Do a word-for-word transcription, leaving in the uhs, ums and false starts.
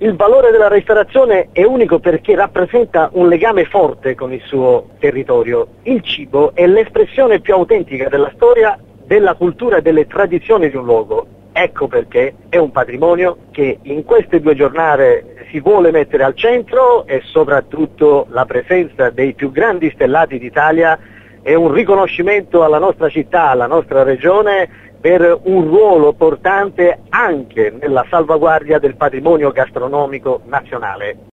Il valore della ristorazione è unico perché rappresenta un legame forte con il suo territorio. Il cibo è l'espressione più autentica della storia, della cultura e delle tradizioni di un luogo. Ecco perché è un patrimonio che in queste due giornate si vuole mettere al centro, e soprattutto la presenza dei più grandi stellati d'Italia è un riconoscimento alla nostra città, alla nostra regione, per un ruolo portante anche nella salvaguardia del patrimonio gastronomico nazionale.